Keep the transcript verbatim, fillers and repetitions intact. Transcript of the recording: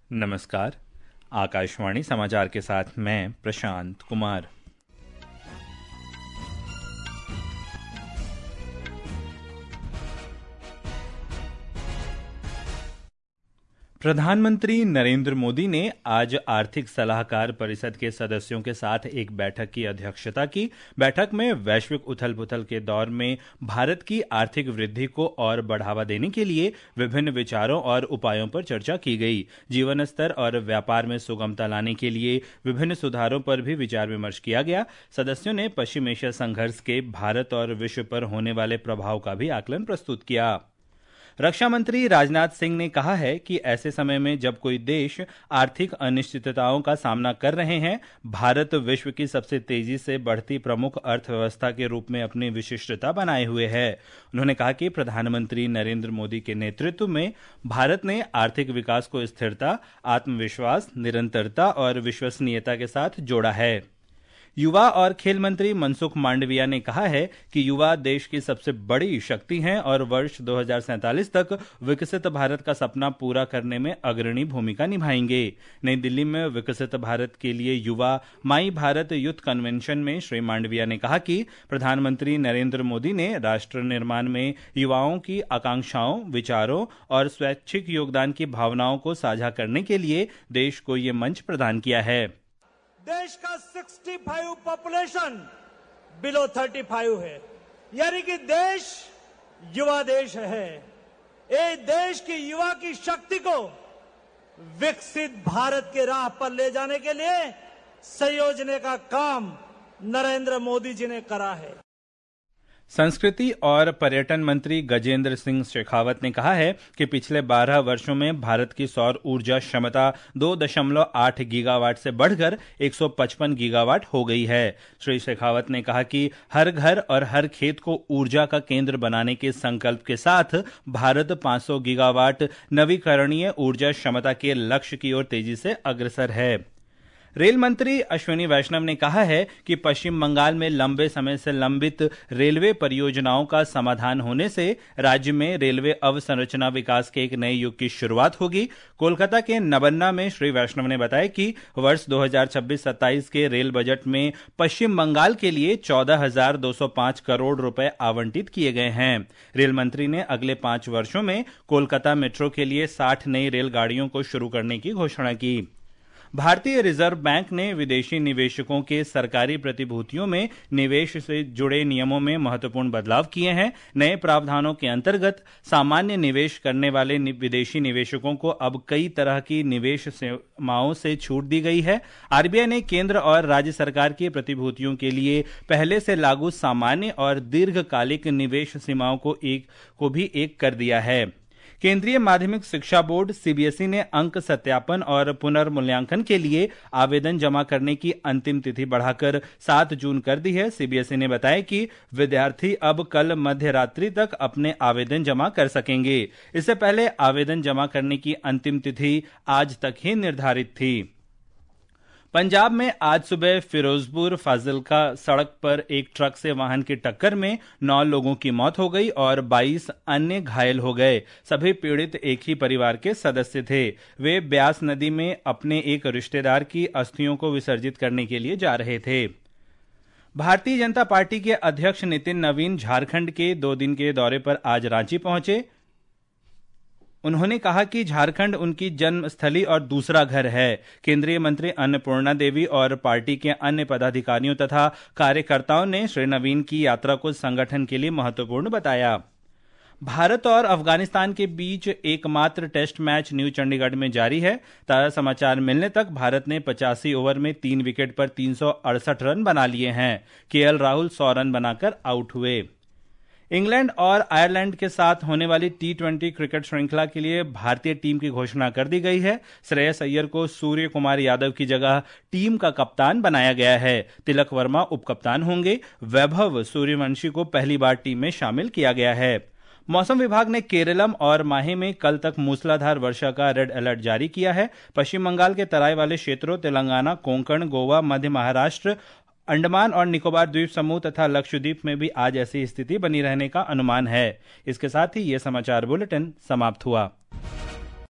नमस्कार। आकाशवाणी समाचार के साथ मैं प्रशांत कुमार। प्रधानमंत्री नरेंद्र मोदी ने आज आर्थिक सलाहकार परिषद के सदस्यों के साथ एक बैठक की अध्यक्षता की। बैठक में वैश्विक उथल-पुथल के दौर में भारत की आर्थिक वृद्धि को और बढ़ावा देने के लिए विभिन्न विचारों और उपायों पर चर्चा की गई। जीवन स्तर और व्यापार में सुगमता लाने के लिए विभिन्न सुधारों पर भी विचार विमर्श किया गया। सदस्यों ने पश्चिम एशिया संघर्ष के भारत और विश्व पर होने वाले प्रभाव का भी आकलन प्रस्तुत किया। रक्षा मंत्री राजनाथ सिंह ने कहा है कि ऐसे समय में जब कोई देश आर्थिक अनिश्चितताओं का सामना कर रहे हैं, भारत विश्व की सबसे तेजी से बढ़ती प्रमुख अर्थव्यवस्था के रूप में अपनी विशिष्टता बनाए हुए है। उन्होंने कहा कि प्रधानमंत्री नरेंद्र मोदी के नेतृत्व में भारत ने आर्थिक विकास को स्थिरता, आत्मविश्वास, निरंतरता और विश्वसनीयता के साथ जोड़ा है। युवा और खेल मंत्री मनसुख मांडविया ने कहा है कि युवा देश की सबसे बड़ी शक्ति हैं और वर्ष दो हज़ार सैंतालीस तक विकसित भारत का सपना पूरा करने में अग्रणी भूमिका निभाएंगे। नई दिल्ली में विकसित भारत के लिए युवा माई भारत यूथ कन्वेंशन में श्री मांडविया ने कहा कि प्रधानमंत्री नरेंद्र मोदी ने राष्ट्र निर्माण में युवाओं की आकांक्षाओं, विचारों और स्वैच्छिक योगदान की भावनाओं को साझा करने के लिए देश को ये मंच प्रदान किया है। देश का पैंसठ पॉपुलेशन बिलो पैंतीस है, यानी कि देश युवा देश है। ये देश की युवा की शक्ति को विकसित भारत के राह पर ले जाने के लिए संयोजने का काम नरेंद्र मोदी जी ने करा है। संस्कृति और पर्यटन मंत्री गजेंद्र सिंह शेखावत ने कहा है कि पिछले बारह वर्षों में भारत की सौर ऊर्जा क्षमता दो दशमलव आठ गीगावाट से बढ़कर एक सौ पचपन गीगावाट हो गई है। श्री शेखावत ने कहा कि हर घर और हर खेत को ऊर्जा का केंद्र बनाने के संकल्प के साथ भारत पाँच सौ गीगावाट नवीकरणीय ऊर्जा क्षमता के लक्ष्य की ओर तेजी से अग्रसर है। रेल मंत्री अश्विनी वैष्णव ने कहा है कि पश्चिम बंगाल में लंबे समय से लंबित रेलवे परियोजनाओं का समाधान होने से राज्य में रेलवे अवसंरचना विकास के एक नए युग की शुरुआत होगी। कोलकाता के नबन्ना में श्री वैष्णव ने बताया कि वर्ष दो हज़ार छब्बीस सत्ताईस के रेल बजट में पश्चिम बंगाल के लिए चौदह हजार दो सौ पांच करोड़ रुपए आवंटित किए गए हैं। रेल मंत्री ने अगले पांच वर्षों में कोलकाता मेट्रो के लिए साठ नई रेलगाड़ियों को शुरू करने की घोषणा की। भारतीय रिजर्व बैंक ने विदेशी निवेशकों के सरकारी प्रतिभूतियों में निवेश से जुड़े नियमों में महत्वपूर्ण बदलाव किए हैं। नए प्रावधानों के अंतर्गत सामान्य निवेश करने वाले विदेशी निवेशकों को अब कई तरह की निवेश सीमाओं से छूट दी गई है। आरबीआई ने केंद्र और राज्य सरकार की प्रतिभूतियों के लिए पहले से लागू सामान्य और दीर्घकालिक निवेश सीमाओं को एक को भी एक कर दिया है। केंद्रीय माध्यमिक शिक्षा बोर्ड सीबीएसई ने अंक सत्यापन और पुनर्मूल्यांकन के लिए आवेदन जमा करने की अंतिम तिथि बढ़ाकर सात जून कर दी है। सीबीएसई ने बताया कि विद्यार्थी अब कल मध्य रात्रि तक अपने आवेदन जमा कर सकेंगे। इससे पहले आवेदन जमा करने की अंतिम तिथि आज तक ही निर्धारित थी। पंजाब में आज सुबह फिरोजपुर फाजिल्का सड़क पर एक ट्रक से वाहन की टक्कर में नौ लोगों की मौत हो गई और बाईस अन्य घायल हो गए। सभी पीड़ित एक ही परिवार के सदस्य थे। वे ब्यास नदी में अपने एक रिश्तेदार की अस्थियों को विसर्जित करने के लिए जा रहे थे। भारतीय जनता पार्टी के अध्यक्ष नितिन नवीन झारखंड के दो दिन के दौरे पर आज रांची पहुंचे। उन्होंने कहा कि झारखंड उनकी जन्मस्थली और दूसरा घर है। केंद्रीय मंत्री अन्नपूर्णा देवी और पार्टी के अन्य पदाधिकारियों तथा कार्यकर्ताओं ने श्री नवीन की यात्रा को संगठन के लिए महत्वपूर्ण बताया। भारत और अफगानिस्तान के बीच एकमात्र टेस्ट मैच न्यू चंडीगढ़ में जारी है। ताजा समाचार मिलने तक भारत ने पचासी ओवर में तीन विकेट पर तीन सौ अड़सठ रन बना लिए हैं। केएल राहुल सौ रन बनाकर आउट हुए। इंग्लैंड और आयरलैंड के साथ होने वाली टी ट्वेंटी क्रिकेट श्रृंखला के लिए भारतीय टीम की घोषणा कर दी गई है। श्रेयस अय्यर को सूर्य कुमार यादव की जगह टीम का कप्तान बनाया गया है। तिलक वर्मा उपकप्तान होंगे। वैभव सूर्यवंशी को पहली बार टीम में शामिल किया गया है। मौसम विभाग ने केरलम और माहे में कल तक मूसलाधार वर्षा का रेड अलर्ट जारी किया है। पश्चिम बंगाल के तराई वाले क्षेत्रों, तेलंगाना, कोंकण, गोवा, मध्य महाराष्ट्र, अंडमान और निकोबार द्वीप समूह तथा लक्षद्वीप में भी आज ऐसी स्थिति बनी रहने का अनुमान है। इसके साथ ही यह समाचार बुलेटिन समाप्त हुआ।